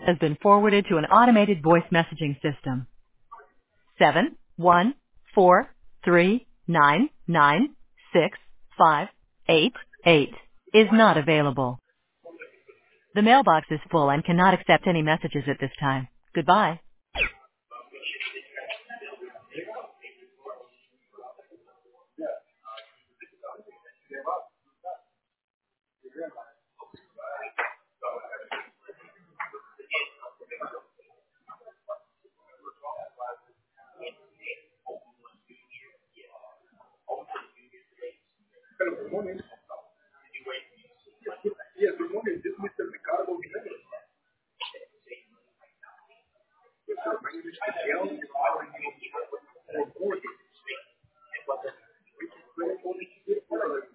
has been forwarded to an automated voice messaging system. 71439965888 is not available. The mailbox is full and cannot accept any messages at this time. Goodbye. Good morning. Yes, good morning. This is Mr. Ricardo Jimenez. Yes, sir. My name is Miguel. I'm calling you for mortgage.